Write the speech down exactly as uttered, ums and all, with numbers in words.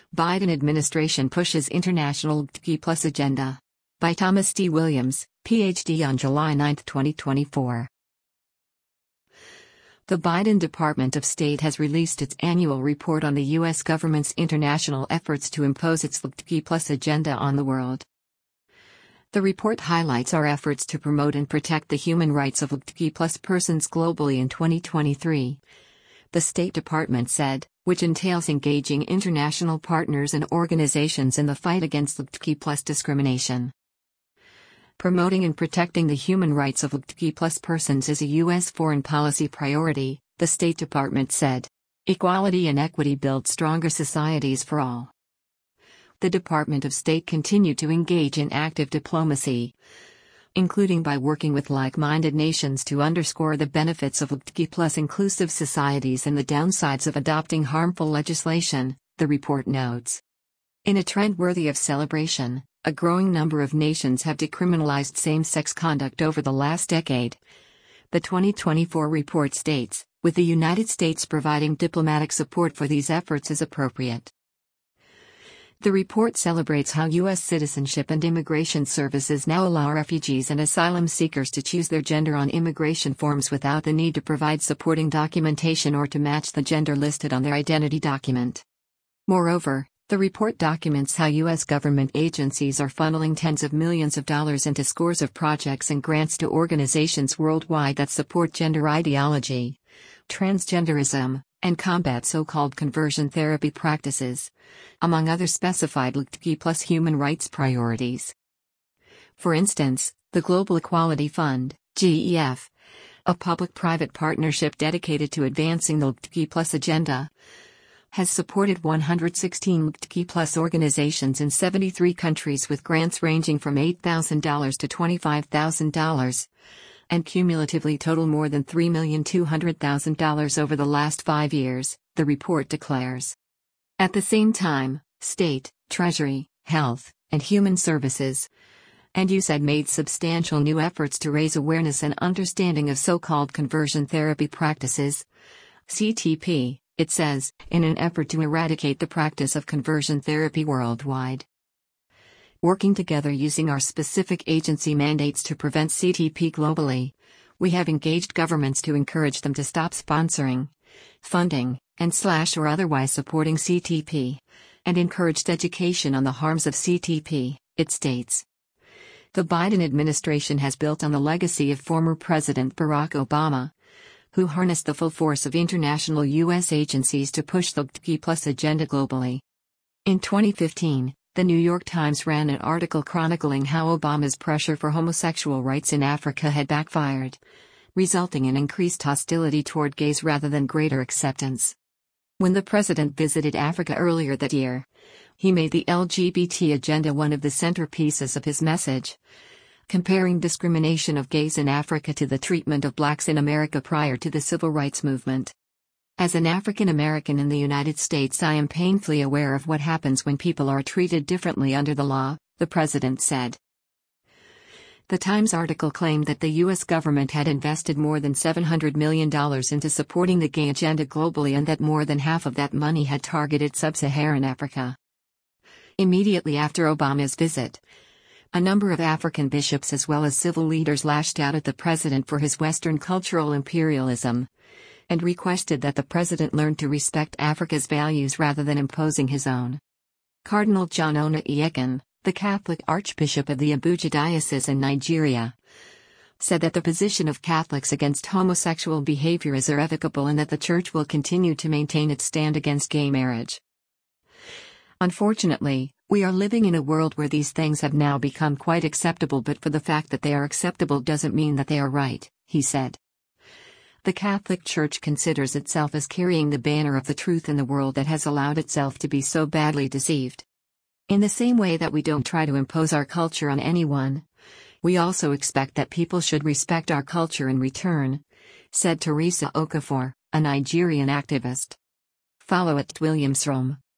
Biden administration pushes international L G B T Q plus agenda. By Thomas D. Williams, P H D on July ninth, twenty twenty-four. The Biden Department of State has released its annual report on the U S government's international efforts to impose its L G B T Q plus agenda on the world. The report highlights our efforts to promote and protect the human rights of L G B T Q plus persons globally in twenty twenty-three. The State Department said, which entails engaging international partners and organizations in the fight against L G B T Q plus discrimination. Promoting and protecting the human rights of L G B T Q plus persons is a U S foreign policy priority, the State Department said. Equality and equity build stronger societies for all. The Department of State continued to engage in active diplomacy, including by working with like-minded nations to underscore the benefits of L G B T Q plus inclusive societies and the downsides of adopting harmful legislation, the report notes. In a trend worthy of celebration, a growing number of nations have decriminalized same-sex conduct over the last decade. The twenty twenty-four report states, with the United States providing diplomatic support for these efforts as appropriate. The report celebrates how U S Citizenship and Immigration Services now allow refugees and asylum seekers to choose their gender on immigration forms without the need to provide supporting documentation or to match the gender listed on their identity document. Moreover, the report documents how U S government agencies are funneling tens of millions of dollars into scores of projects and grants to organizations worldwide that support gender ideology, transgenderism, and combat so-called conversion therapy practices, among other specified L G B T Q plus human rights priorities. For instance, the Global Equality Fund, G E F, a public-private partnership dedicated to advancing the L G B T Q plus agenda, has supported one hundred sixteen L G B T Q plus organizations in seventy-three countries with grants ranging from eight thousand dollars to twenty-five thousand dollars, and cumulatively total more than three million two hundred thousand dollars over the last five years, the report declares. At the same time, State, Treasury, Health, and Human Services, and U S A I D made substantial new efforts to raise awareness and understanding of so-called conversion therapy practices, C T P, it says, in an effort to eradicate the practice of conversion therapy worldwide. Working together using our specific agency mandates to prevent C T P globally, we have engaged governments to encourage them to stop sponsoring, funding, and slash or otherwise supporting C T P, and encouraged education on the harms of C T P, it states. The Biden administration has built on the legacy of former President Barack Obama, who harnessed the full force of international U S agencies to push the L G B T Q plus agenda globally. In twenty fifteen, The New York Times ran an article chronicling how Obama's pressure for homosexual rights in Africa had backfired, resulting in increased hostility toward gays rather than greater acceptance. When the president visited Africa earlier that year, he made the L G B T agenda one of the centerpieces of his message, comparing discrimination of gays in Africa to the treatment of blacks in America prior to the civil rights movement. As an African American in the United States, I am painfully aware of what happens when people are treated differently under the law, the president said. The Times article claimed that the U S government had invested more than seven hundred million dollars into supporting the gay agenda globally and that more than half of that money had targeted sub-Saharan Africa. Immediately after Obama's visit, a number of African bishops as well as civil leaders lashed out at the president for his Western cultural imperialism, and requested that the president learn to respect Africa's values rather than imposing his own. Cardinal John Onyekan, the Catholic Archbishop of the Abuja Diocese in Nigeria, said that the position of Catholics against homosexual behavior is irrevocable and that the Church will continue to maintain its stand against gay marriage. Unfortunately, we are living in a world where these things have now become quite acceptable, but for the fact that they are acceptable doesn't mean that they are right, he said. The Catholic Church considers itself as carrying the banner of the truth in the world that has allowed itself to be so badly deceived. In the same way that we don't try to impose our culture on anyone, we also expect that people should respect our culture in return, said Teresa Okafor, a Nigerian activist. Follow at Williams Rome.